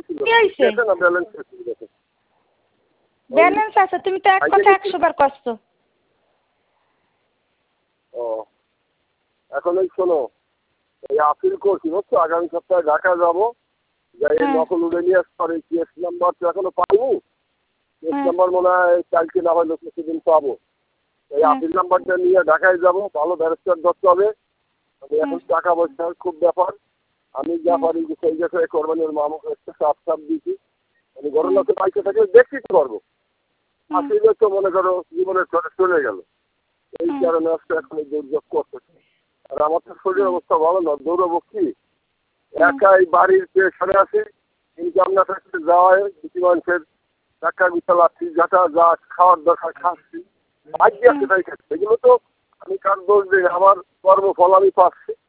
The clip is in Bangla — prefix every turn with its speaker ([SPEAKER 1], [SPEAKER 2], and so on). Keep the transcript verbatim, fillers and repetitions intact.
[SPEAKER 1] কি হইছে?
[SPEAKER 2] না ব্যালেন্স আছে।
[SPEAKER 1] ব্যালেন্স আছে, তুমি তো এক কথা একশো বার কষ্ট।
[SPEAKER 2] ও এখন এই শোনো, এই আপিল করছি বুঝছো, আগামী সপ্তাহে ঢাকা যাবো, যাই নকল উড়ে নিয়ে আসতে পারি। কেস নাম্বার তো এখনো পাইনি, কেস নাম্বার মনে হয় কালকে না হয় সেদিন পাবো। এই আপিল নাম্বারটা নিয়ে ঢাকায় যাবো, ভালো ব্যারিস্টার ধরতে হবে। আমি এখন টাকা পয়সার খুব ব্যাপার, আমি যা পারি সেই জায়গায় কোরবানির মামুকে একটা চাপ চাপ দিয়েছি, আমি ঘরের লোকের বাইকে থেকে দেখতে পারবো। আসলে তো মনে করো জীবনের চলে চলে গেল, এই কারণে আজকে এখন এই দুর্যোগ করতেছে। আর আমার তো শরীরের অবস্থা ভালো না, দৌড়াবো কি, একাই বাড়ির পেছনে আছে, ইনকাম না থাকতে যাওয়ায় কিছু মানুষের টাকা বিশাল আসছি, যাটা যা খাওয়ার দরকার খাচ্ছি, ভাগ্যে আছে তাই খাচ্ছি। এগুলো তো আমি কার দোষ দিই, আমার কর্মফল আমি পাচ্ছি।